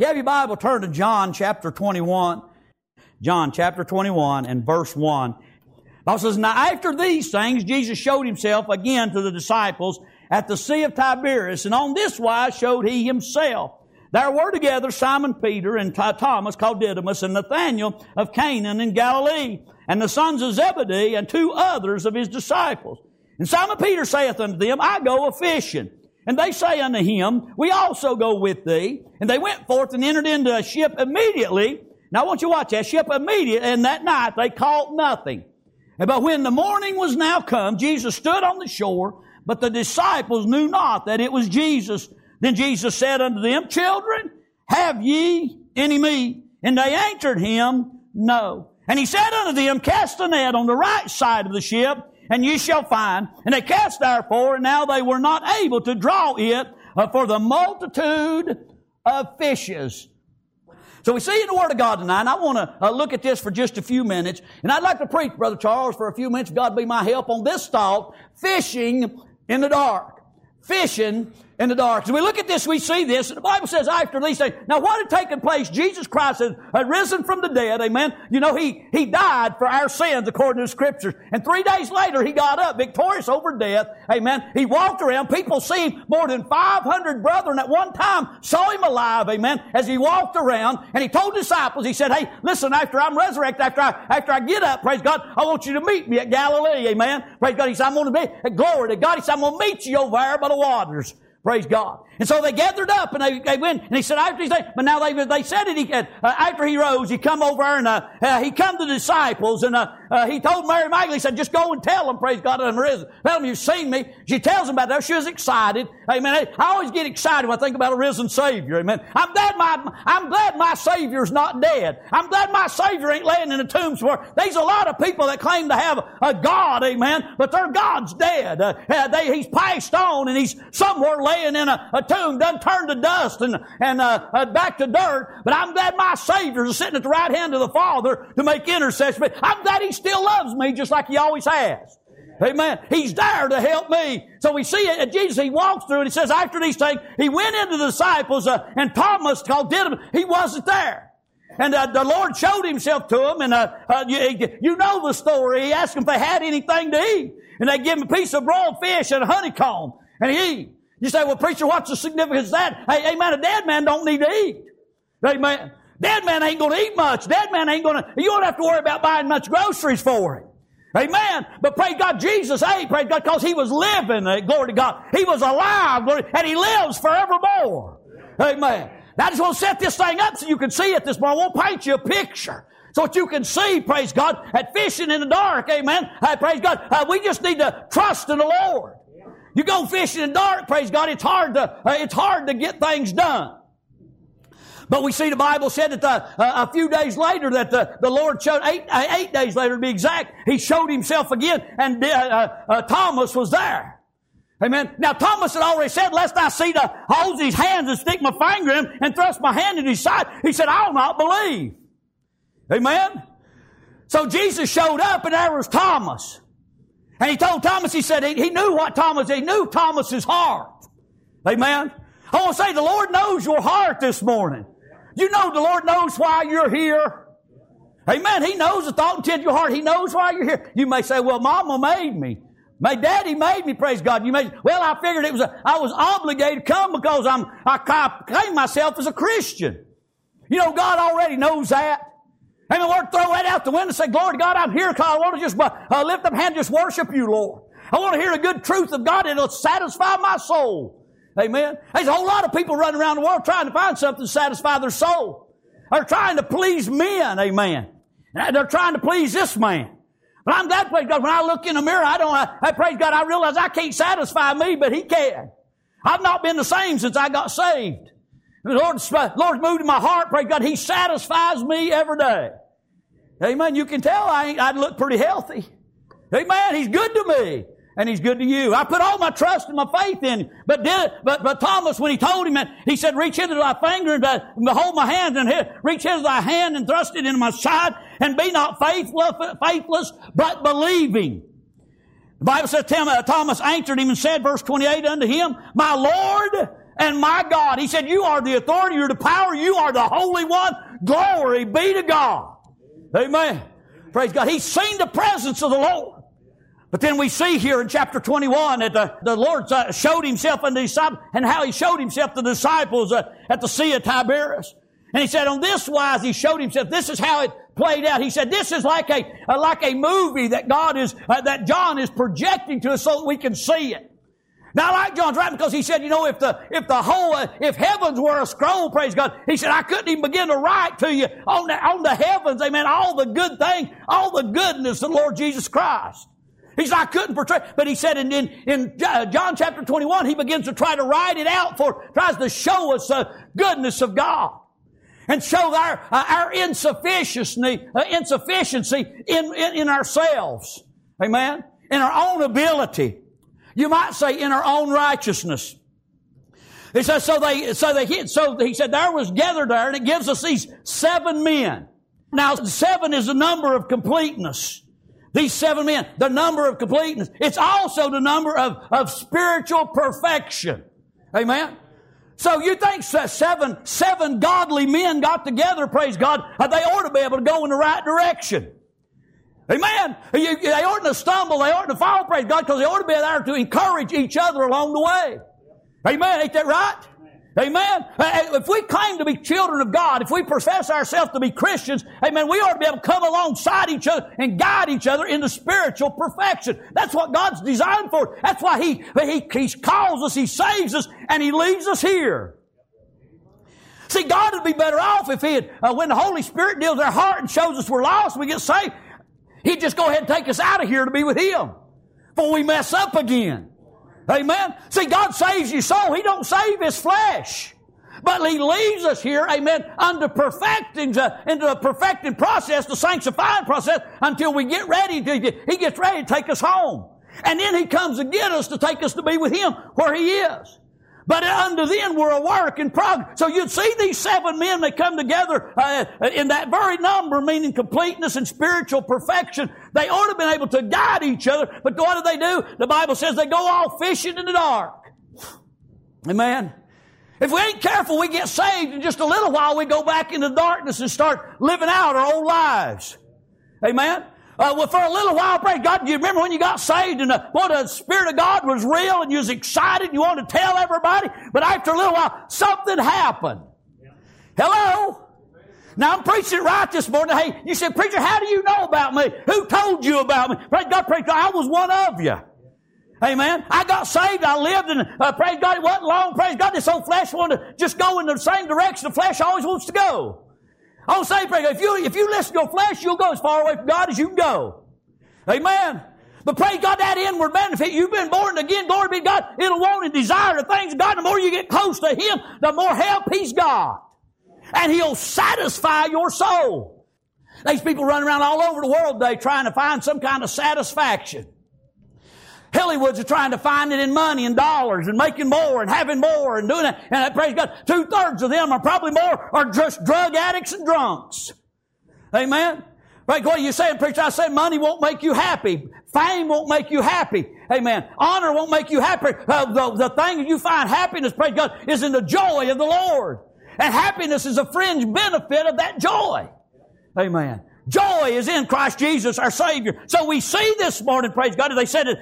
you have your Bible, turn to John chapter 21. John chapter 21 and verse 1. The Bible says, now after these things, Jesus showed himself again to the disciples at the Sea of Tiberias, and on this wise showed he himself. There were together Simon Peter and Thomas called Didymus and Nathanael of Canaan in Galilee, and the sons of Zebedee and 2 others of his disciples. And Simon Peter saith unto them, I go a-fishing. And they say unto him, we also go with thee. And they went forth and entered into a ship immediately. Now I want you to watch that. Ship immediately, and that night they caught nothing. But when the morning was now come, Jesus stood on the shore, but the disciples knew not that it was Jesus. Then Jesus said unto them, children, have ye any meat? And they answered him, no. And he said unto them, cast a net on the right side of the ship, and ye shall find. And they cast therefore, and now they were not able to draw it for the multitude of fishes. So we see in the Word of God tonight, and I want to look at this for just a few minutes. And I'd like to preach, Brother Charles, for a few minutes. God be my help on this thought, fishing in the dark. Fishing in the dark. As we look at this, we see this, and the Bible says after these things. Now what had taken place? Jesus Christ had risen from the dead, amen. You know, He died for our sins according to the Scriptures. And 3 days later, He got up victorious over death, amen. He walked around. People see more than 500 brethren at one time saw Him alive, amen, as He walked around. And He told disciples, He said, hey, listen, after I'm resurrected, after I get up, praise God, I want you to meet me at Galilee, amen. Praise God. He said, I'm going to be, glory to God. He said, I'm going to meet you over there by the waters. Praise God. And so they gathered up and they went, and he said, after these things, but now they said it, after he rose, he come over and he come to the disciples and he told Mary Magdalene, he said, just go and tell them, praise God, I'm risen. Tell them you've seen me. She tells them about that. She was excited. Amen. I always get excited when I think about a risen Savior. Amen. I'm glad my Savior's not dead. I'm glad my Savior ain't laying in a tomb somewhere. There's a lot of people that claim to have a God, amen, but their God's dead. He's passed on and he's somewhere laying in a tomb, done turned to dust and back to dirt. But I'm glad my Savior's sitting at the right hand of the Father to make intercession. But I'm glad He still loves me just like He always has. Amen. He's there to help me. So we see it. Jesus, He walks through and He says, after these things, He went into the disciples and Thomas called Didymus. He wasn't there. And the Lord showed Himself to him. And you know the story. He asked them if they had anything to eat. And they give him a piece of broiled fish and a honeycomb. And he ate. You say, well, preacher, what's the significance of that? Hey, amen, a dead man don't need to eat. Amen. Dead man ain't going to eat much. Dead man ain't going to, you don't have to worry about buying much groceries for him. Amen. But praise God, Jesus ate, praise God, because He was living, glory to God. He was alive, glory, and He lives forevermore. Amen. Now, I just want to set this thing up so you can see it this morning. I want to paint you a picture so that you can see, praise God, at fishing in the dark, amen. Praise God, we just need to trust in the Lord. You go fishing in the dark, praise God, it's hard to get things done. But we see the Bible said that a few days later that the Lord showed, 8 days later to be exact, He showed Himself again, and Thomas was there. Amen. Now Thomas had already said, lest I see the holes in His hands and stick my finger in and thrust my hand in His side, he said, I'll not believe. Amen. So Jesus showed up and there was Thomas. And He told Thomas, He said, he knew what Thomas, He knew Thomas's heart. Amen. I want to say the Lord knows your heart this morning. You know the Lord knows why you're here. Amen. He knows the thought and intent of your heart. He knows why you're here. You may say, well, Mama made me. My daddy made me, praise God. Well, I figured I was obligated to come because I claim myself as a Christian. You know, God already knows that. Amen. We'll throw that out the window and say, glory to God, I'm here because I want to just lift up hand and just worship you, Lord. I want to hear the good truth of God and it'll satisfy my soul. Amen. There's a whole lot of people running around the world trying to find something to satisfy their soul. They're trying to please men. Amen. They're trying to please this man. But I'm glad, praise God, when I look in the mirror, I praise God, I realize I can't satisfy me, but He can. I've not been the same since I got saved. The Lord's moved in my heart, praise God, He satisfies me every day. Amen. You can tell I look pretty healthy. Amen. He's good to me. And He's good to you. I put all my trust and my faith in Him. But Thomas, when He told him that, he said, reach into thy finger and behold my hands and here, reach into thy hand and thrust it into my side and be not faithless, but believing. The Bible says, Thomas answered Him and said, verse 28, unto Him, my Lord and my God. He said, you are the authority, you're the power, you are the Holy One. Glory be to God. Amen. Praise God. He's seen the presence of the Lord. But then we see here in chapter 21 that the Lord showed Himself unto the disciples, and how He showed Himself to the disciples at the Sea of Tiberias. And He said, on this wise He showed Himself. This is how it played out. He said, this is like a movie that that John is projecting to us so that we can see it. Now, I like John's writing because he said, if heavens were a scroll, praise God, he said, I couldn't even begin to write to you on the heavens, amen, all the good things, all the goodness of the Lord Jesus Christ. He said, I couldn't portray, but he said in John chapter 21, he begins to try to write it out tries to show us the goodness of God. And show our insufficiency in ourselves. Amen? In our own ability. You might say in our own righteousness. He says, he said there was gathered there, and it gives us these 7 men. Now, 7 is the number of completeness. These 7 men, the number of completeness. It's also the number of spiritual perfection. Amen? So you think seven godly men got together, praise God, they ought to be able to go in the right direction. Amen. They oughtn't to stumble, they oughtn't to fall, praise God, because they ought to be there to encourage each other along the way. Amen. Ain't that right? Amen. If we claim to be children of God, if we profess ourselves to be Christians, amen, we ought to be able to come alongside each other and guide each other into spiritual perfection. That's what God's designed for. That's why He calls us, He saves us, and He leaves us here. See, God would be better off if He had, when the Holy Spirit deals with our heart and shows us we're lost, we get saved, He'd just go ahead and take us out of here to be with Him before we mess up again. Amen. See, God saves your soul. He don't save His flesh. But He leaves us here, amen, into the perfecting process, the sanctifying process, until we get ready He gets ready to take us home. And then He comes to get us to take us to be with Him where He is. But unto then we're a work in progress. So you'd see these 7 men, they come together in that very number, meaning completeness and spiritual perfection. They ought to have been able to guide each other. But what do? The Bible says they go all fishing in the dark. Amen. If we ain't careful, we get saved. In just a little while, we go back into darkness and start living out our old lives. Amen. Well, for a little while, praise God, do you remember when you got saved and the Spirit of God was real and you was excited and you wanted to tell everybody? But after a little while, something happened. Yeah. Hello? Now, I'm preaching it right this morning. Hey, you said, preacher, how do you know about me? Who told you about me? Praise God, I was one of you. Amen. I got saved. I lived and praise God, it wasn't long. Praise God, this old flesh wanted to just go in the same direction the flesh always wants to go. I'll say, praise God, if you listen to your flesh, you'll go as far away from God as you can go. Amen. But praise God, that inward benefit, you've been born again, glory be to God, it'll want and desire the things of God. The more you get close to Him, the more help He's got. And He'll satisfy your soul. These people running around all over the world today trying to find some kind of satisfaction. Hollywoods are trying to find it in money and dollars and making more and having more and doing that. And praise God, 2/3 of them are probably more are just drug addicts and drunks. Amen. Right? What are you saying, preacher? I say money won't make you happy. Fame won't make you happy. Amen. Honor won't make you happy. The thing that you find happiness, praise God, is in the joy of the Lord. And happiness is a fringe benefit of that joy. Amen. Joy is in Christ Jesus, our Savior. So we see this morning, praise God, Peter said,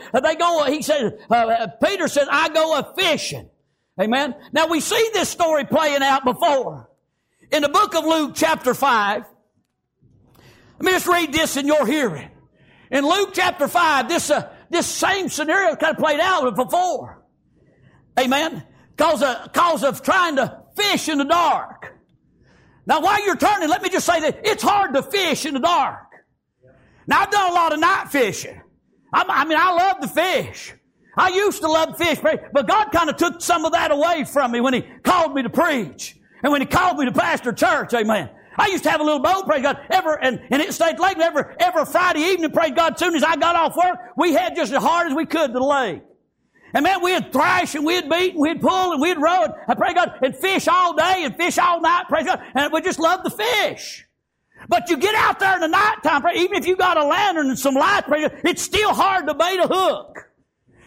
I go a-fishing. Amen. Now we see this story playing out before. In the book of Luke chapter 5, let me just read this in your hearing. In Luke chapter 5, this same scenario kind of played out before. Amen. Cause of trying to fish in the dark. Now, while you're turning, let me just say that it's hard to fish in the dark. Now, I've done a lot of night fishing. I love to fish. I used to love to fish, but God kind of took some of that away from me when He called me to preach and when He called me to pastor church. Amen. I used to have a little boat, praise God, and it stayed lake every Friday evening, praise God. As soon as I got off work, we had just as hard as we could to the lake. And man, we'd thrash and we'd beat and we'd pull and we'd row and praise God and fish all day and fish all night, praise God. And we just love to fish. But you get out there in the nighttime, even if you got a lantern and some light, praise God, it's still hard to bait a hook.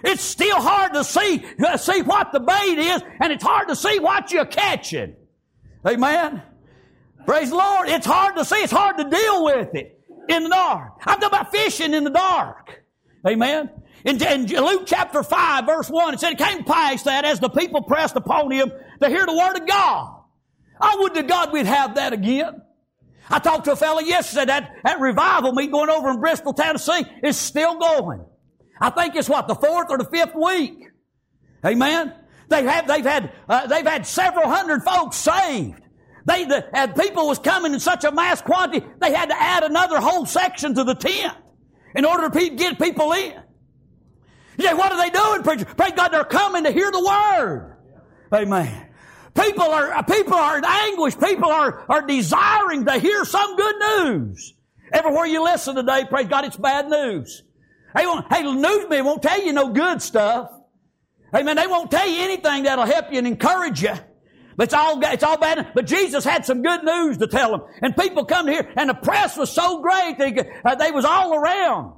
It's still hard to see what the bait is, and it's hard to see what you're catching. Amen? Praise the Lord. It's hard to see. It's hard to deal with it in the dark. I'm talking about fishing in the dark. Amen? In Luke chapter 5, verse 1, it said, it came to pass that as the people pressed upon him to hear the word of God. I would to God we'd have that again. I talked to a fellow yesterday, that revival meeting going over in Bristol, Tennessee is still going. I think it's the 4th or the 5th week. Amen? They've had several hundred folks saved. And people was coming in such a mass quantity, they had to add another whole section to the tent in order to get people in. You say, what are they doing, preacher? Praise God, they're coming to hear the Word. Amen. People are in anguish. People are desiring to hear some good news. Everywhere you listen today, praise God, it's bad news. Hey, newsmedia won't tell you no good stuff. Amen. They won't tell you anything that'll help you and encourage you. But it's all bad. But Jesus had some good news to tell them. And people come to hear, and the press was so great, they was all around.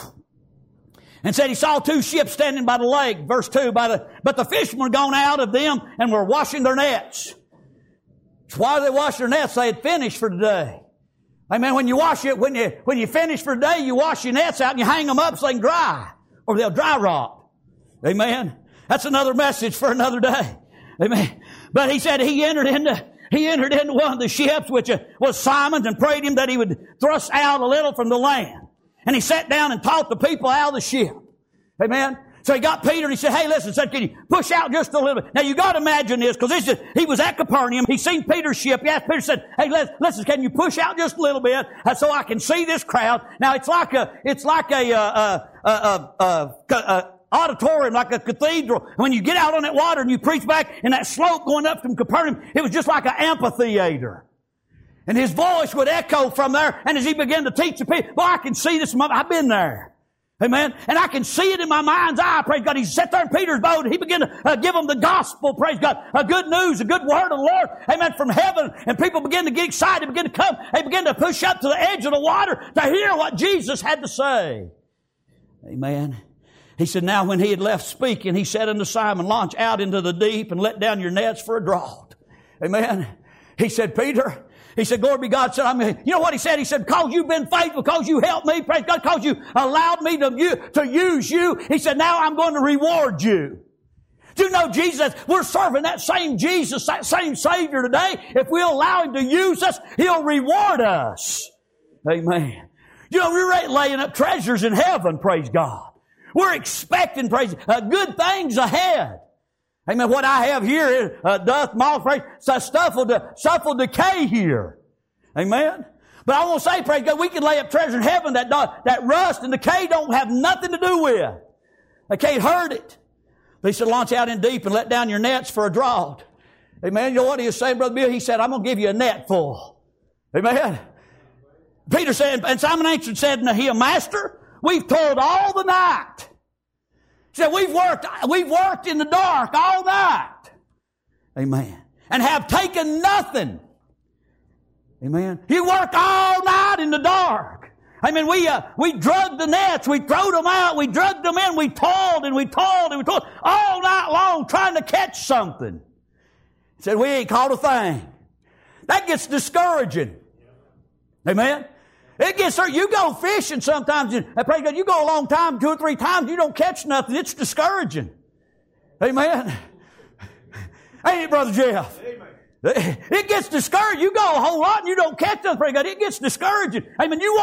And said he saw 2 ships standing by the lake, verse 2, but the fishermen were gone out of them and were washing their nets. While they washed their nets, they had finished for the day. Amen. When you finish for the day, you wash your nets out and you hang them up so they can dry, or they'll dry rot. Amen. That's another message for another day. Amen. But he said he entered into one of the ships, which was Simon's, and prayed him that he would thrust out a little from the land. And he sat down and taught the people out of the ship. Amen. So he got Peter and he said, hey, listen, can you push out just a little bit? Now you got to imagine this, because he was at Capernaum. He seen Peter's ship. He asked Peter, said, hey, listen, can you push out just a little bit so I can see this crowd? Now it's like a auditorium, like a cathedral. When you get out on that water and you preach back in that slope going up from Capernaum, it was just like an amphitheater. And his voice would echo from there. And as he began to teach the people, I can see this. I've been there. Amen. And I can see it in my mind's eye. Praise God. He sat there in Peter's boat and he began to give them the gospel. Praise God. A good news, a good word of the Lord. Amen. From heaven. And people began to get excited, began to come. They began to push up to the edge of the water to hear what Jesus had to say. Amen. He said, now when he had left speaking, he said unto Simon, launch out into the deep and let down your nets for a draught. Amen. He said, Peter, he said, glory be God. Said, you know what he said? He said, because you've been faithful, because you helped me, praise God, because you allowed me to use you. He said, now I'm going to reward you. Do you know Jesus, we're serving that same Jesus, that same Savior today. If we'll allow Him to use us, He'll reward us. Amen. You know, we're laying up treasures in heaven, praise God. We're expecting, praise good things ahead. Amen. What I have here is doth moth, praise, so stuff will decay here. Amen. But I want to say, praise God, we can lay up treasure in heaven that rust and decay don't have nothing to do with. They can't hurt it. But he said, launch out in deep and let down your nets for a draught. Amen. You know what he was saying, Brother Bill? He said, I'm going to give you a net full. Amen. Peter said, and Simon answered and said unto him, Master, we've toiled all the night. He said, we've worked in the dark all night. Amen. And have taken nothing. Amen. You worked all night in the dark. I mean, we drugged the nets, we throwed them out, we drugged them in, we toiled and we toiled and we toiled all night long trying to catch something. He said, we ain't caught a thing. That gets discouraging. Amen. It gets hurt. You go fishing sometimes, and praise God, you go a long time, 2 or 3 times, you don't catch nothing. It's discouraging. Amen. Ain't it, Brother Jeff? Amen. It gets discouraged. You go a whole lot and you don't catch nothing. Praise God. It gets discouraging. Amen. You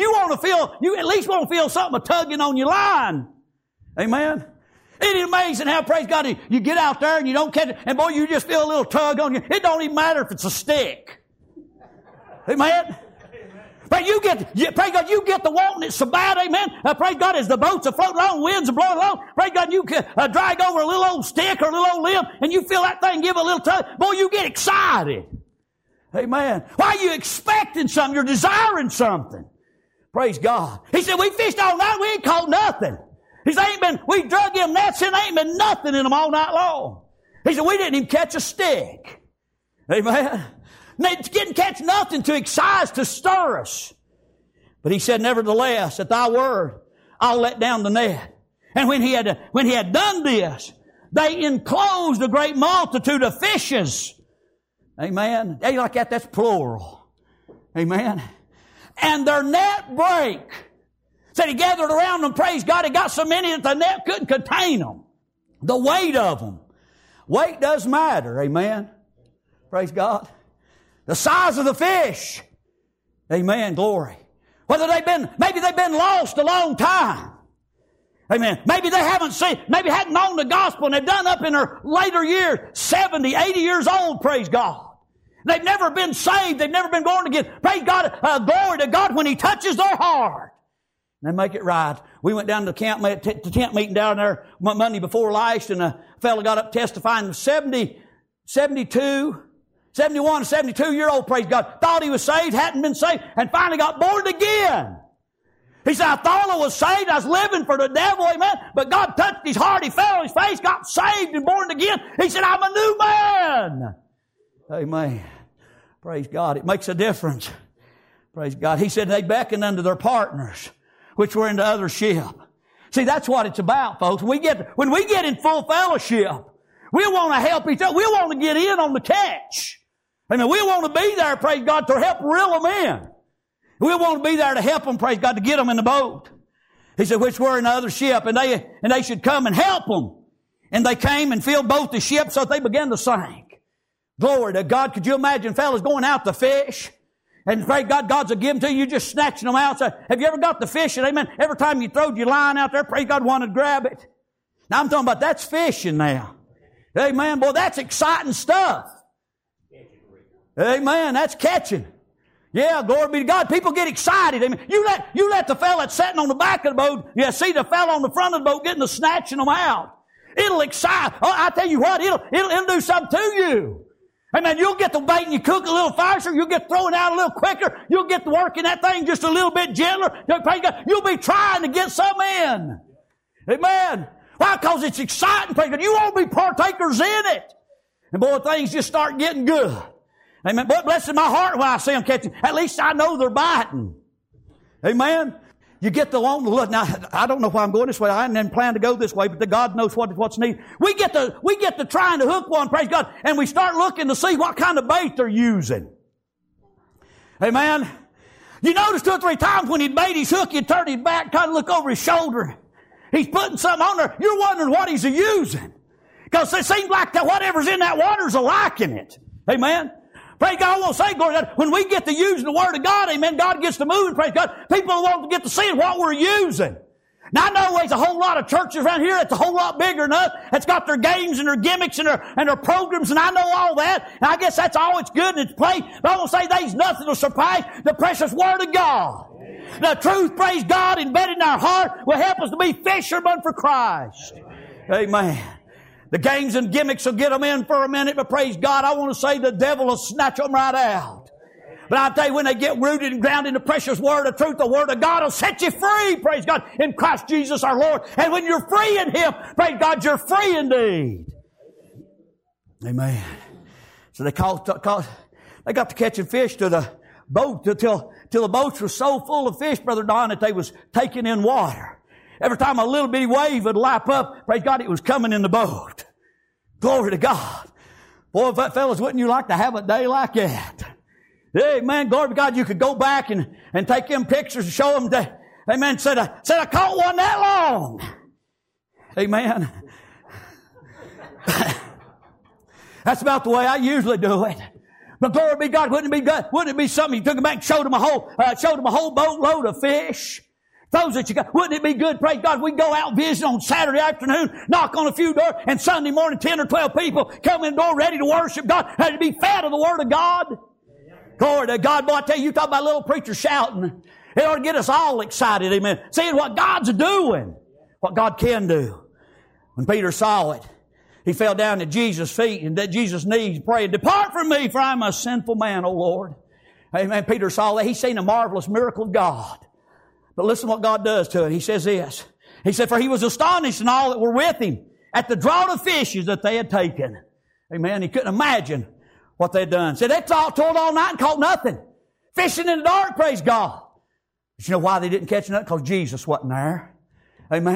at least want to feel something tugging on your line. Amen. Isn't it amazing how, praise God, you get out there and you don't catch it, and boy, you just feel a little tug on you. It don't even matter if it's a stick. Amen. But praise God, you get the wanting it so bad, amen. Praise God, as the boats are floating along, winds are blowing along, praise God, you can drag over a little old stick or a little old limb, and you feel that thing give a little tug. Boy, you get excited. Amen. Why are you expecting something? You're desiring something. Praise God. He said, we fished all night, we ain't caught nothing. He said, we drug them nets and ain't been nothing in them all night long. He said, we didn't even catch a stick. Amen. They didn't catch nothing to excite, to stir us. But he said, nevertheless, at thy word, I'll let down the net. And when he had done this, they enclosed a great multitude of fishes. Amen. They like that, that's plural. Amen. And their net brake. Said he gathered around them, praise God, he got so many that the net couldn't contain them. The weight of them. Weight does matter. Amen. Praise God. The size of the fish. Amen. Glory. Maybe they've been lost a long time. Amen. Maybe they maybe hadn't known the gospel and they've done up in their later years, 70, 80 years old, praise God. They've never been saved. They've never been born again. Praise God, glory to God when He touches their heart. And they make it right. We went down to the tent meeting down there Monday before last, and a fellow got up testifying, 71, 72-year-old, praise God, thought he was saved, hadn't been saved, and finally got born again. He said, I thought I was saved. I was living for the devil, amen. But God touched his heart. He fell on his face, got saved and born again. He said, I'm a new man. Amen. Praise God. It makes a difference. Praise God. He said they beckoned unto their partners, which were in the other ship. See, that's what it's about, folks. When we get in full fellowship, we want to help each other. We want to get in on the catch. Amen. We want to be there, praise God, to help reel them in. We want to be there to help them, praise God, to get them in the boat. He said, which were in the other ship, and they should come and help them. And they came and filled both the ships, so they began to sink. Glory to God. Could you imagine fellas going out to fish? And praise God, God's a give them to you, you're just snatching them out. So, have you ever got the fishing? Amen. Every time you throwed your line out there, praise God, wanted to grab it. Now I'm talking about that's fishing now. Amen. Boy, that's exciting stuff. Amen. That's catching. Yeah, glory be to God. People get excited. Amen. You let the fella that's sitting on the back of the boat, you see the fella on the front of the boat getting to snatching them out. It'll excite. Oh, I tell you what, it'll do something to you. Amen. You'll get the bait and you cook a little faster. You'll get thrown out a little quicker. You'll get to working that thing just a little bit gentler. You'll be trying to get some in. Amen. Why? Because it's exciting. You won't be partakers in it. And boy, things just start getting good. Amen. But bless my heart when I see them catching. At least I know they're biting. Amen. You get the long look. Now, I don't know why I'm going this way. I didn't plan to go this way, but God knows what's needed. We get to trying to hook one, praise God, and we start looking to see what kind of bait they're using. Amen. You notice 2 or 3 times when he'd bait his hook, he'd turn his back, kind of look over his shoulder. He's putting something on there. You're wondering what he's using. Because it seems like that whatever's in that water's a liking it. Amen. Praise God, I want to say, glory to God, when we get to using the Word of God, amen, God gets to moving, praise God, people want to get to see what we're using. Now, I know there's a whole lot of churches around here that's a whole lot bigger than us. That's got their games and their gimmicks and their programs, and I know all that. And I guess that's all it's good and it's played. But I want to say there's nothing to surpass the precious Word of God. The truth, praise God, embedded in our heart will help us to be fishermen for Christ. Amen. The games and gimmicks will get them in for a minute, but praise God, I want to say the devil will snatch them right out. But I tell you, when they get rooted and grounded in the precious Word of truth, the Word of God will set you free, praise God, in Christ Jesus our Lord. And when you're free in Him, praise God, you're free indeed. Amen. So they got to catching fish to the boat till the boats were so full of fish, Brother Don, that they was taking in water. Every time a little bitty wave would lap up, praise God, it was coming in the boat. Glory to God. Boy, fellas, wouldn't you like to have a day like that? Amen. Glory to God. You could go back and take them pictures and show them that, amen, said I caught one that long. Amen. That's about the way I usually do it. But glory be to God, wouldn't it be good? Wouldn't it be something you took them back and showed them a whole boatload of fish? Those that you got, wouldn't it be good, praise God, we go out visit on Saturday afternoon, knock on a few doors, and Sunday morning 10 or 12 people come in the door ready to worship God, and to be fed of the Word of God. Glory to God. Boy, I tell you, you talk about little preachers shouting. It ought to get us all excited, amen. Seeing what God's doing, what God can do. When Peter saw it, he fell down at Jesus' feet and at Jesus' knees praying, "Depart from me, for I'm a sinful man, O Lord." Amen. Peter saw that. He's seen a marvelous miracle of God. But listen what God does to it. He says this. He said, "For he was astonished and all that were with him at the draught of fishes that they had taken." Amen. He couldn't imagine what they had done. Said they toiled all night and caught nothing. Fishing in the dark, praise God. But you know why they didn't catch nothing? Because Jesus wasn't there. Amen.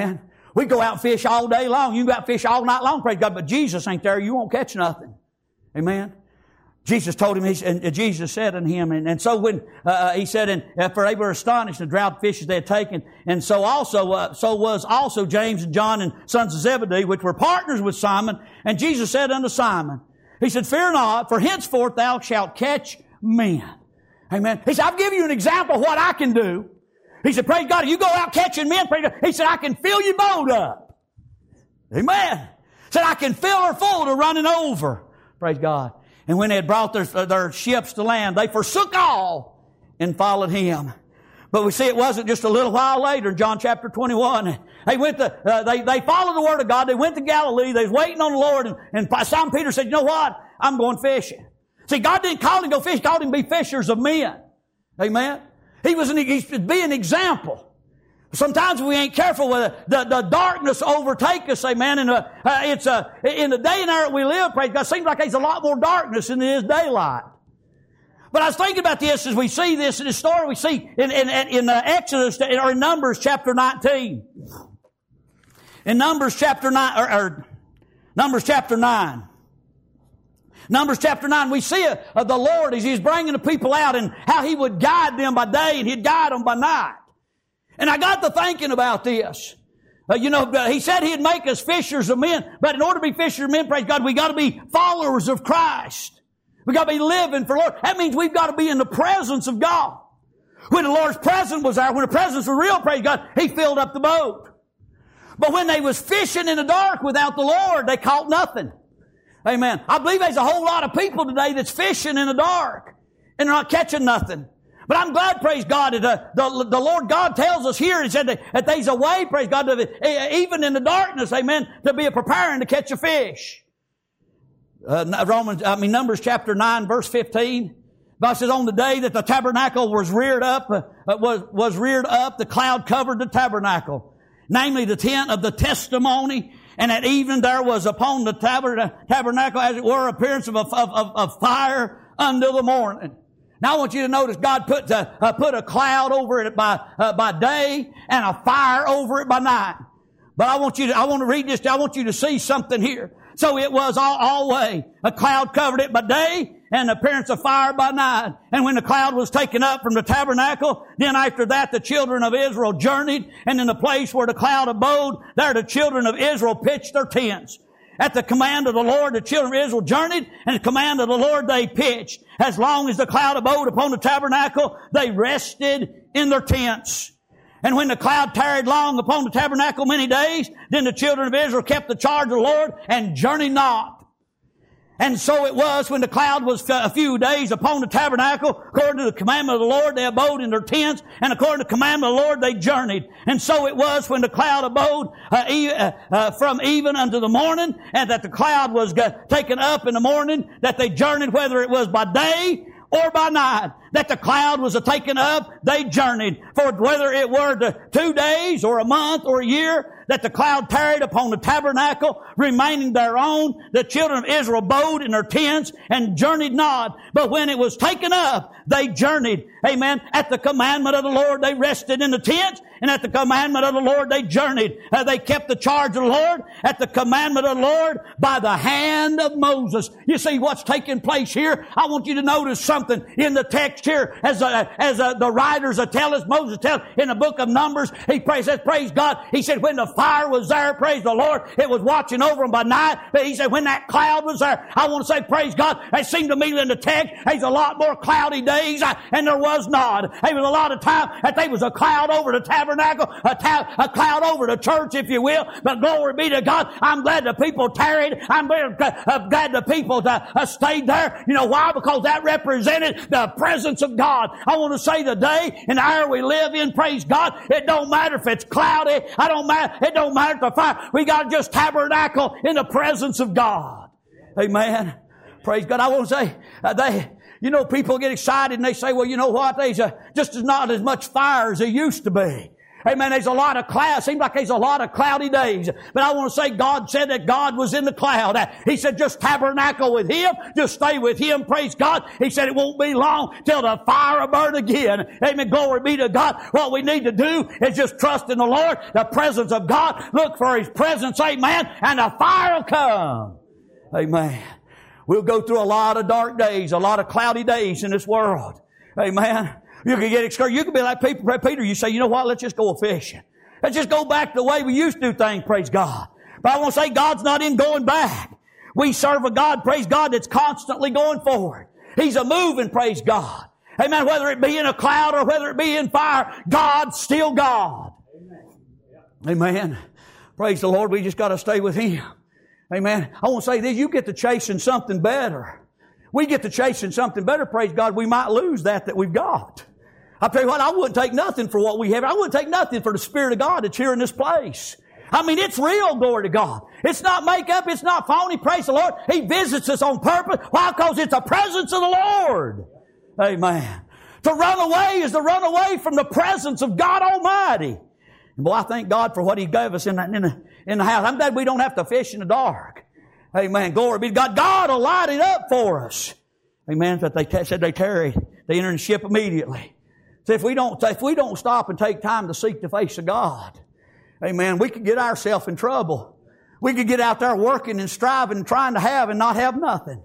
We go out and fish all day long. You can go out and fish all night long, praise God, but Jesus ain't there. You won't catch nothing. Amen. Jesus told him, and Jesus said unto him, and so when, he said, and for they were astonished at the draught of fishes they had taken, and so was also James and John and sons of Zebedee, which were partners with Simon, and Jesus said unto Simon, he said, fear not, for henceforth thou shalt catch men. Amen. He said, I've given you an example of what I can do. He said, praise God, if you go out catching men, praise God, he said, I can fill your boat up. Amen. He said, I can fill her full to running over. Praise God. And when they had brought their ships to land, they forsook all and followed him. But we see it wasn't just a little while later in John chapter 21. They followed the word of God. They went to Galilee. They was waiting on the Lord. And Simon Peter said, you know what? I'm going fishing. See, God didn't call him to go fish. He called him to be fishers of men. Amen. He's to be an example. Sometimes we ain't careful with the darkness overtake us, amen. And it's in the day and hour we live, praise God, it seems like there's a lot more darkness than there is daylight. But I was thinking about this as we see this in the story we see in Exodus or in Numbers chapter 19. In Numbers chapter 9 Numbers chapter 9. Numbers chapter 9, we see the Lord as He's bringing the people out and how He would guide them by day and He'd guide them by night. And I got to thinking about this. He said He'd make us fishers of men, but in order to be fishers of men, praise God, we got to be followers of Christ. We got to be living for the Lord. That means we've got to be in the presence of God. When the Lord's presence was there, when the presence was real, praise God, He filled up the boat. But when they was fishing in the dark without the Lord, they caught nothing. Amen. I believe there's a whole lot of people today that's fishing in the dark and they're not catching nothing. But I'm glad, praise God, that the Lord God tells us here, He said that there's a way, praise God, even in the darkness, amen, to be preparing to catch a fish. Numbers chapter 9, verse 15. God says, on the day that the tabernacle was reared up, the cloud covered the tabernacle, namely the tent of the testimony. And at evening there was upon the tabernacle, as it were, appearance of fire until the morning. Now I want you to notice God put a cloud over it by day and a fire over it by night. But I want to read this. I want you to see something here. So it was always a cloud covered it by day and the appearance of fire by night. And when the cloud was taken up from the tabernacle, then after that the children of Israel journeyed, and in the place where the cloud abode, there the children of Israel pitched their tents. At the command of the Lord, the children of Israel journeyed, and at the command of the Lord they pitched. As long as the cloud abode upon the tabernacle, they rested in their tents. And when the cloud tarried long upon the tabernacle many days, then the children of Israel kept the charge of the Lord and journeyed not. And so it was when the cloud was a few days upon the tabernacle, according to the commandment of the Lord, they abode in their tents, and according to the commandment of the Lord, they journeyed. And so it was when the cloud abode from even unto the morning, and that the cloud was taken up in the morning, that they journeyed, whether it was by day or by night. That the cloud was taken up, they journeyed. For whether it were 2 days or a month or a year, that the cloud tarried upon the tabernacle, remaining thereon, the children of Israel abode in their tents and journeyed not. But when it was taken up, they journeyed. Amen. At the commandment of the Lord, they rested in the tents, and at the commandment of the Lord, they journeyed. They kept the charge of the Lord at the commandment of the Lord by the hand of Moses. You see what's taking place here? I want you to notice something in the text here, as the writers tell us, Moses tells in the book of Numbers. He says, praise God. He said, when the fire was there, praise the Lord, it was watching over them by night. But he said, when that cloud was there, I want to say, praise God. It seemed to me in the text, there's a lot more cloudy days, and there was not. There was a lot of time that there was a cloud over the tabernacle, a cloud over the church, if you will. But glory be to God. I'm glad the people tarried. I'm glad the people stayed there. You know why? Because that represented the presence of God. I want to say today, in the hour we live in, praise God, it don't matter if it's cloudy. It don't matter if the fire. We got to just tabernacle in the presence of God. Amen. Praise God. I want to say, people get excited and they say, well, you know what? There's just not as much fire as there used to be. Amen. There's a lot of clouds. Seems like there's a lot of cloudy days. But I want to say God said that God was in the cloud. He said just tabernacle with Him. Just stay with Him. Praise God. He said it won't be long till the fire will burn again. Amen. Glory be to God. What we need to do is just trust in the Lord, the presence of God. Look for His presence. Amen. And the fire will come. Amen. We'll go through a lot of dark days, a lot of cloudy days in this world. Amen. You can get discouraged. You can be like Peter. You say, you know what? Let's just go fishing. Let's just go back to the way we used to do things, praise God. But I want to say God's not in going back. We serve a God, praise God, that's constantly going forward. He's a moving, praise God. Amen. Whether it be in a cloud or whether it be in fire, God's still God. Amen. Praise the Lord. We just got to stay with Him. Amen. I want to say this. You get to chasing something better. We get to chasing something better, praise God. We might lose that we've got. I'll tell you what, I wouldn't take nothing for what we have. I wouldn't take nothing for the Spirit of God that's here in this place. I mean, it's real, glory to God. It's not makeup. It's not phony, praise the Lord. He visits us on purpose. Why? Because it's the presence of the Lord. Amen. To run away is to run away from the presence of God Almighty. And boy, I thank God for what He gave us in the house. I'm glad we don't have to fish in the dark. Amen. Glory be to God. God will light it up for us. Amen. But they said they tarried. They entered the ship immediately. So if we don't stop and take time to seek the face of God, amen, we could get ourselves in trouble. We could get out there working and striving and trying to have and not have nothing.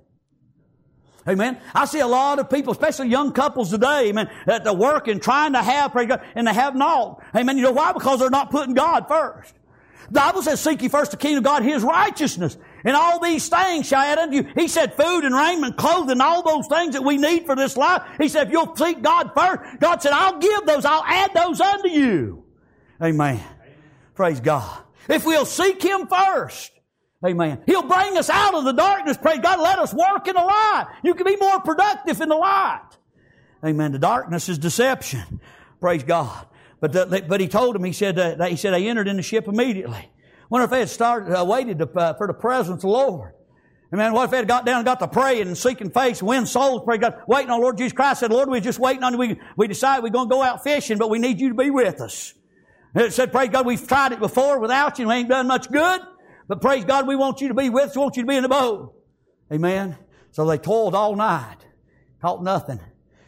Amen. I see a lot of people, especially young couples today, amen, that they're working, trying to have, praise God, and they have not. Amen. You know why? Because they're not putting God first. The Bible says, seek ye first the kingdom of God, His righteousness. And all these things shall add unto you. He said food and raiment, clothing, all those things that we need for this life. He said if you'll seek God first, God said, I'll give those, I'll add those unto you. Amen. Praise God. If we'll seek Him first, amen, He'll bring us out of the darkness. Praise God. Let us work in the light. You can be more productive in the light. Amen. The darkness is deception. Praise God. But He told them, He said they entered in the ship immediately. Wonder if they had waited for the presence of the Lord. Amen. What if they had got down and got to praying and seeking face, win souls, pray God, waiting on Lord Jesus Christ. Said, Lord, we're just waiting on you. We decided we're going to go out fishing, but we need you to be with us. And it said, praise God, we've tried it before without you and we ain't done much good. But praise God, we want you to be with us. We want you to be in the boat. Amen. So they toiled all night. Caught nothing.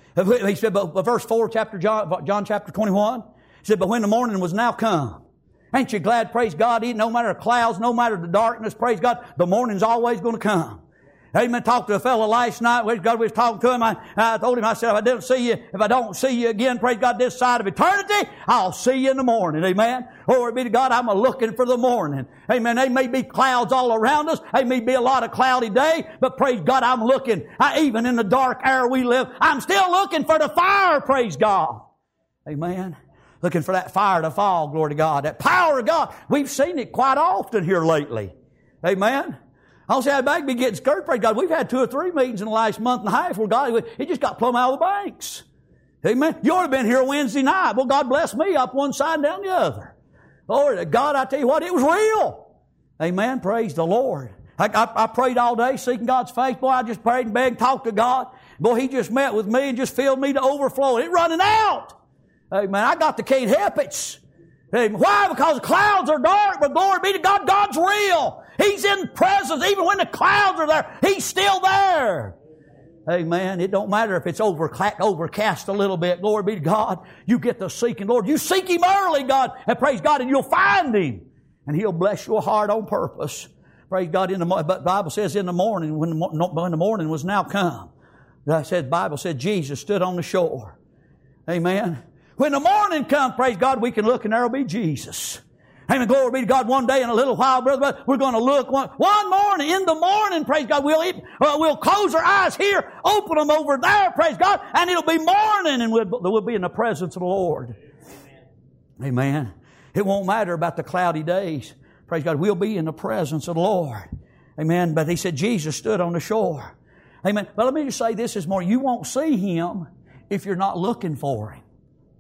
He said, but verse 4, John chapter 21, he said, but when the morning was now come, ain't you glad, praise God, no matter the clouds, no matter the darkness, praise God, the morning's always going to come. Amen. Talked to a fellow last night. Praise God, we was talking to him. I told him, I said, if I don't see you again, praise God, this side of eternity, I'll see you in the morning. Amen. Glory be to God, I'm looking for the morning. Amen. There may be clouds all around us. There may be a lot of cloudy day, but praise God, I'm looking. Even in the dark air we live, I'm still looking for the fire, praise God. Amen. Looking for that fire to fall, glory to God. That power of God. We've seen it quite often here lately. Amen. I don't say I'd back be getting scared, praise God. We've had 2 or 3 meetings in the last month and a half where God, it just got plumb out of the banks. Amen. You ought to have been here Wednesday night. Well, God bless me, up one side and down the other. Lord, God, I tell you what, it was real. Amen. Praise the Lord. I prayed all day seeking God's face. Boy, I just prayed and begged, talked to God. Boy, He just met with me and just filled me to overflowing. It running out. Amen. I got the can't help it. Amen. Why? Because the clouds are dark, but glory be to God, God's real. He's in presence. Even when the clouds are there, He's still there. Amen. It don't matter if it's overcast a little bit. Glory be to God. You get to seeking Lord. You seek Him early, God, and praise God, and you'll find Him. And He'll bless your heart on purpose. Praise God. But the Bible says in the morning, when the morning was now come, the Bible said Jesus stood on the shore. Amen. When the morning comes, praise God, we can look and there will be Jesus. Amen. Glory be to God. One day in a little while, brother, we're going to look one morning. In the morning, praise God, we'll close our eyes here, open them over there, praise God, and it'll be morning and we'll be in the presence of the Lord. Amen. It won't matter about the cloudy days. Praise God. We'll be in the presence of the Lord. Amen. But He said Jesus stood on the shore. Amen. But let me just say this morning. You won't see Him if you're not looking for Him.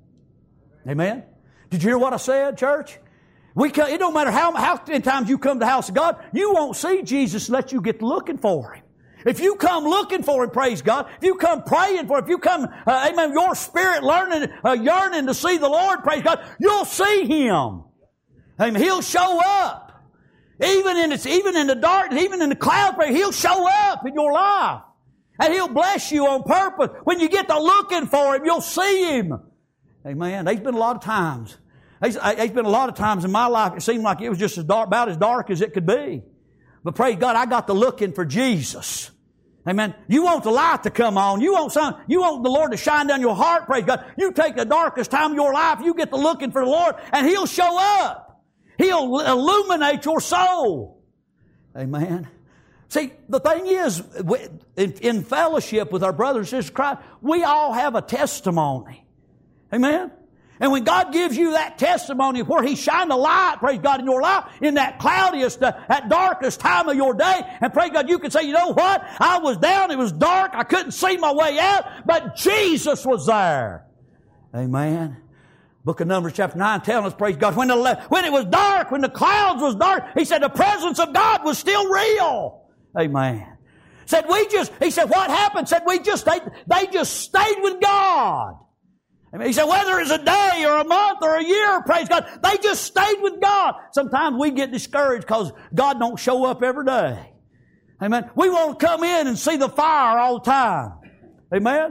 Amen. Did you hear what I said, church? It don't matter how many times you come to the house of God, you won't see Jesus unless you get looking for Him. If you come looking for Him, praise God. If you come praying for Him, if you come, amen, your spirit yearning to see the Lord, praise God, you'll see Him. Amen. He'll show up. Even in the darkness, even in the cloud, He'll show up in your life. And He'll bless you on purpose. When you get to looking for Him, you'll see Him. Amen. There's been a lot of times. There's been a lot of times in my life it seemed like it was just about as dark as it could be. But praise God, I got to looking for Jesus. Amen. You want the light to come on. You want the Lord to shine down your heart, praise God. You take the darkest time of your life, you get to looking for the Lord, and He'll show up. He'll illuminate your soul. Amen. See, the thing is, in fellowship with our brothers and sisters in Christ, we all have a testimony. Amen. And when God gives you that testimony where He shined the light, praise God, in your life, in that cloudiest, that darkest time of your day, and praise God, you can say, you know what? I was down, it was dark, I couldn't see my way out, but Jesus was there. Amen. Book of Numbers chapter 9 telling us, praise God, when it was dark, when the clouds was dark, He said the presence of God was still real. Amen. He said what happened? They just stayed with God. Amen. He said whether it's a day or a month or a year, praise God, they just stayed with God. Sometimes we get discouraged because God don't show up every day. Amen. We want to come in and see the fire all the time. Amen.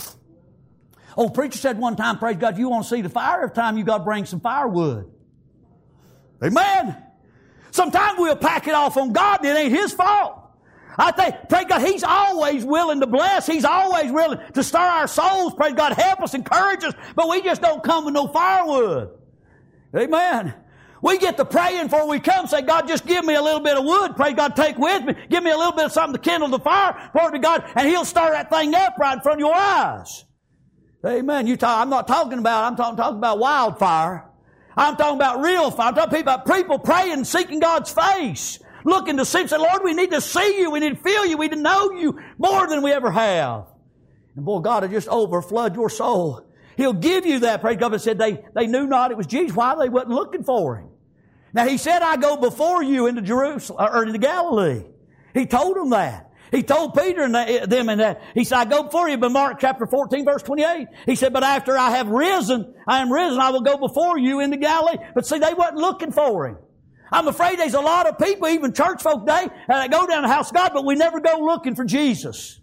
Old preacher said one time, praise God, if you want to see the fire every time, you got to bring some firewood. Amen. Sometimes we'll pack it off on God and it ain't His fault. I think, praise God, He's always willing to bless. He's always willing to stir our souls. Praise God, help us, encourage us, but we just don't come with no firewood. Amen. We get to praying before we come, say, God, just give me a little bit of wood. Praise God, take with me. Give me a little bit of something to kindle the fire. Glory to God, and He'll stir that thing up right in front of your eyes. Amen. I'm not talking about wildfire. I'm talking about real fire. I'm talking about people praying and seeking God's face. Looking to see, say, Lord, we need to see You. We need to feel You. We need to know You more than we ever have. And boy, God will just overflood your soul. He'll give you that. Praise God. It said they knew not it was Jesus. Why? They wasn't looking for Him. Now He said, I go before you into Jerusalem, or into Galilee. He told them that. He told Peter and them in that. He said, I go before you, but Mark chapter 14, verse 28. He said, but after I am risen, I will go before you into Galilee. But see, they wasn't looking for Him. I'm afraid there's a lot of people, even church folk today, that go down to the house of God, but we never go looking for Jesus.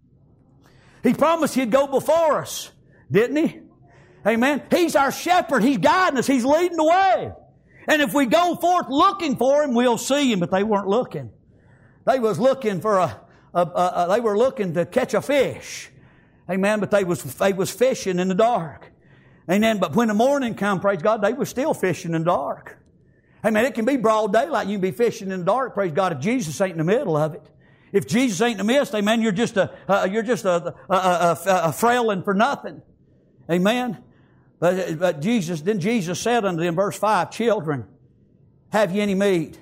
He promised He'd go before us, didn't He? Amen. He's our shepherd. He's guiding us. He's leading the way. And if we go forth looking for Him, we'll see Him, but they weren't looking. They was looking for they were looking to catch a fish. Amen. But they was fishing in the dark. Amen. But when the morning come, praise God, they were still fishing in the dark. Amen. It can be broad daylight. You can be fishing in the dark, praise God, if Jesus ain't in the middle of it. If Jesus ain't in the midst, amen, you're just a frailing for nothing. Amen. But Jesus said unto them, verse 5, children, have ye any meat?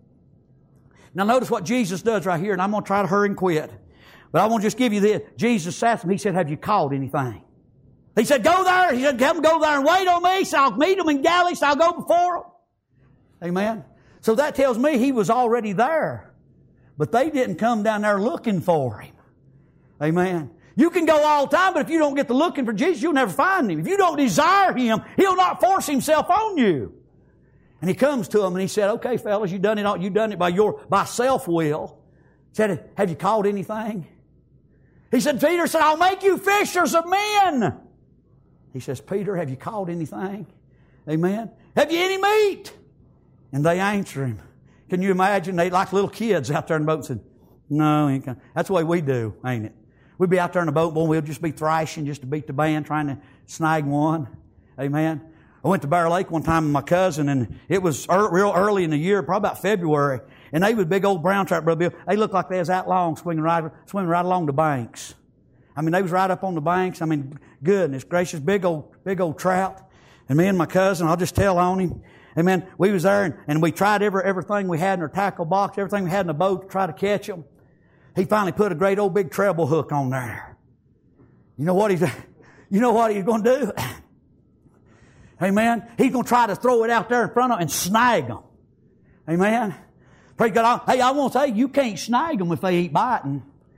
Now notice what Jesus does right here, and I'm going to try to hurry and quit. But I want to just give you this. Jesus asked them, He said, have you caught anything? He said, go there. He said, have them go there and wait on me, so I'll meet them in Galilee, so I'll go before them. Amen. So that tells me He was already there. But they didn't come down there looking for Him. Amen. You can go all the time, but if you don't get to looking for Jesus, you'll never find Him. If you don't desire Him, He'll not force Himself on you. And He comes to them and He said, okay, fellas, you done it by self-will. He said, have you caught anything? He said, Peter said, I'll make you fishers of men. He says, Peter, have you caught anything? Amen. Have you any meat? And they answer Him. Can you imagine? They like little kids out there in the boat and said, no, ain't gonna. That's the way we do, ain't it? We'd be out there in the boat, boy, we'll just be thrashing just to beat the band, trying to snag one. Amen. I went to Bear Lake one time with my cousin, and it was real early in the year, probably about February, and they was big old brown trout, Brother Bill. They looked like they was that long, swimming right along the banks. I mean, they was right up on the banks. I mean, goodness gracious, big old trout. And me and my cousin, I'll just tell on him. Amen. We was there, and we tried everything we had in our tackle box, everything we had in the boat to try to catch them. He finally put a great old big treble hook on there. You know what he's going to do? Amen. He's going to try to throw it out there in front of them and snag them. Amen. Praise God. Hey, I want to say, you can't snag them if they ain't biting.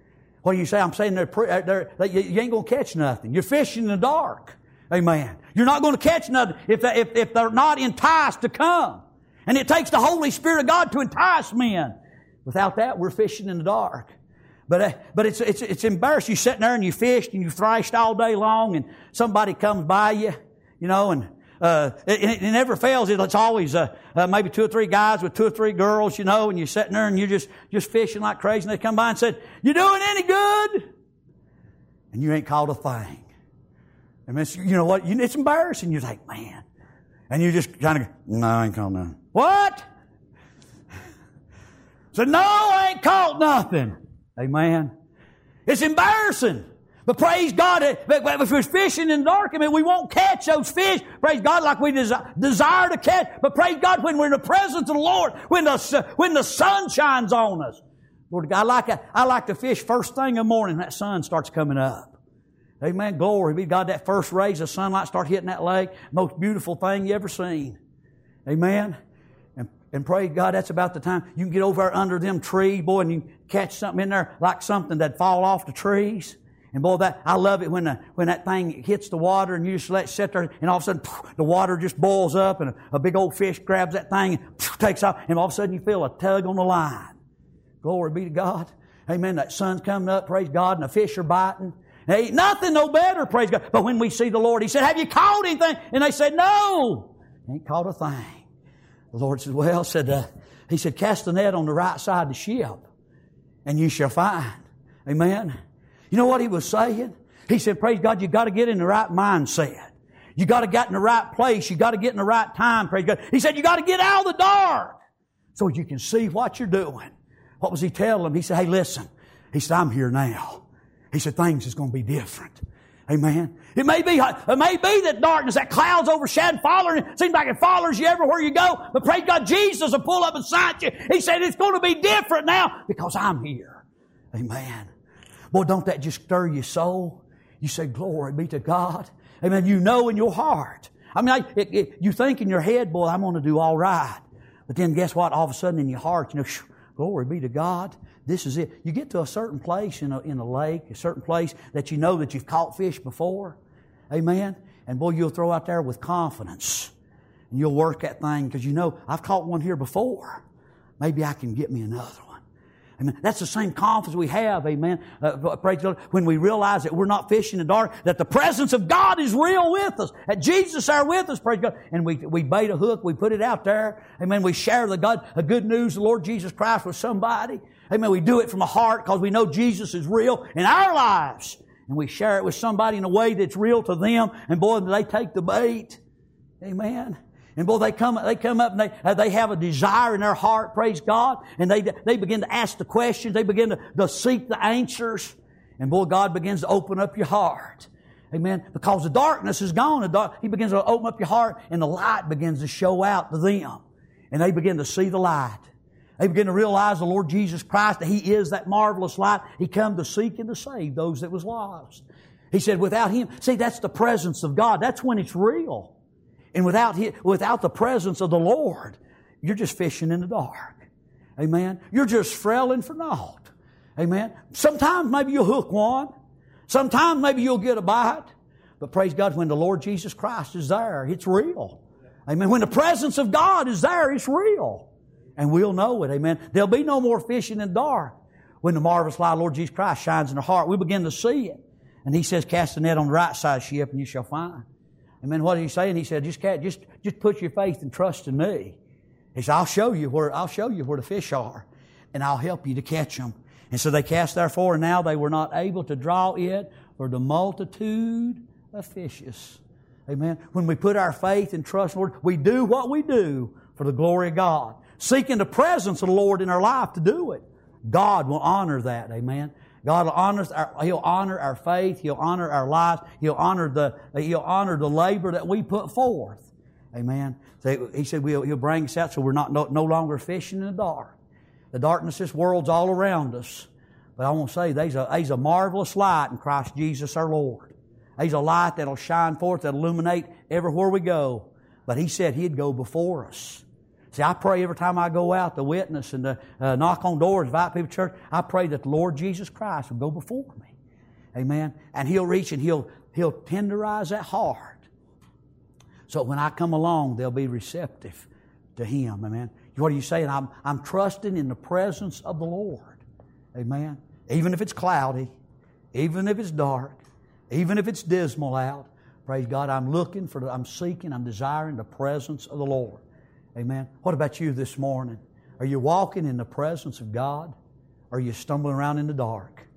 What do you say? I'm saying that you ain't going to catch nothing. You're fishing in the dark. Amen. You're not going to catch nothing if they're not enticed to come. And it takes the Holy Spirit of God to entice men. Without that, we're fishing in the dark. But it's embarrassing. You're sitting there and you fished and you thrashed all day long and somebody comes by you, and it never fails. It's always maybe 2 or 3 guys with 2 or 3 girls, and you're sitting there and you're just fishing like crazy. And they come by and said, "You doing any good?" And you ain't caught a thing. And you know what? It's embarrassing. You're like, man. And you just kind of go, "No, I ain't caught nothing." What? So, "No, I ain't caught nothing." Amen. It's embarrassing. But praise God, if we're fishing in the dark, we won't catch those fish. Praise God, like we desire to catch. But praise God, when we're in the presence of the Lord, when the sun shines on us. Lord, I like to fish first thing in the morning. That sun starts coming up. Amen. Glory be to God. That first rays of sunlight start hitting that lake. Most beautiful thing you ever seen. Amen. And praise God, that's about the time you can get over there under them trees, boy, and you can catch something in there like something that'd fall off the trees. And boy, I love it when that thing hits the water and you just let it sit there and all of a sudden the water just boils up and a big old fish grabs that thing and takes off and all of a sudden you feel a tug on the line. Glory be to God. Amen. That sun's coming up, praise God, and the fish are biting. Ain't nothing no better, praise God. But when we see the Lord, He said, "Have you caught anything?" And they said, "No, ain't caught a thing." The Lord said, He said, "Cast the net on the right side of the ship, and you shall find." Amen. You know what He was saying? He said, praise God, you got to get in the right mindset. You got to get in the right place. You got to get in the right time, praise God. He said, you got to get out of the dark so you can see what you're doing. What was He telling them? He said, "Hey, listen." He said, "I'm here now." He said, "Things is going to be different." Amen. It may be that darkness, that clouds overshadowing, following. It seems like it follows you everywhere you go. But praise God, Jesus will pull up beside you. He said, "It's going to be different now because I'm here." Amen. Boy, don't that just stir your soul? You say, "Glory be to God." Amen. You know in your heart. You think in your head, "Boy, I'm going to do all right." But then guess what? All of a sudden in your heart, glory be to God. This is it. You get to a certain place in a lake, a certain place that you know that you've caught fish before. Amen. And boy, you'll throw out there with confidence. And you'll work that thing because you know, I've caught one here before. Maybe I can get me another one. Amen. That's the same confidence we have, amen. Praise God. When we realize that we're not fishing in the dark, that the presence of God is real with us, that Jesus is there with us, praise God. And we bait a hook, we put it out there, amen. We share the good news of the Lord Jesus Christ with somebody. Amen. We do it from the heart because we know Jesus is real in our lives. And we share it with somebody in a way that's real to them. And boy, they take the bait. Amen. And boy, they come up and they have a desire in their heart, praise God. And they begin to ask the questions. They begin to seek the answers. And boy, God begins to open up your heart. Amen. Because the darkness is gone. He begins to open up your heart and the light begins to show out to them. And they begin to see the light. They begin to realize the Lord Jesus Christ, that He is that marvelous light. He come to seek and to save those that was lost. He said without Him, see, that's the presence of God. That's when it's real. And without the presence of the Lord, you're just fishing in the dark. Amen. You're just frailing for naught. Amen. Sometimes maybe you'll hook one. Sometimes maybe you'll get a bite. But praise God, when the Lord Jesus Christ is there, it's real. Amen. When the presence of God is there, it's real. And we'll know it. Amen. There'll be no more fishing in the dark. When the marvelous light of Lord Jesus Christ shines in the heart, we begin to see it. And He says, "Cast the net on the right side of the ship and you shall find." Amen. What did He say? And He said, just put your faith and trust in Me. He said, I'll show you where the fish are, and I'll help you to catch them. And so they cast therefore, and now they were not able to draw it for the multitude of fishes. Amen. When we put our faith and trust, Lord, we do what we do for the glory of God. Seeking the presence of the Lord in our life to do it. God will honor that. Amen. God will He'll honor our faith. He'll honor our lives. He'll honor the labor that we put forth. Amen. So He said He'll bring us out so we're no longer fishing in the dark. The darkness of this world's all around us. But I want to say there's a marvelous light in Christ Jesus our Lord. There's a light that'll shine forth, that'll illuminate everywhere we go. But He said He'd go before us. See, I pray every time I go out to witness and to knock on doors, invite people to church, I pray that the Lord Jesus Christ will go before me. Amen. And He'll reach and He'll tenderize that heart. So when I come along, they'll be receptive to Him. Amen. What are you saying? I'm trusting in the presence of the Lord. Amen. Even if it's cloudy, even if it's dark, even if it's dismal out, praise God, I'm seeking, I'm desiring the presence of the Lord. Amen. What about you this morning? Are you walking in the presence of God? Or are you stumbling around in the dark?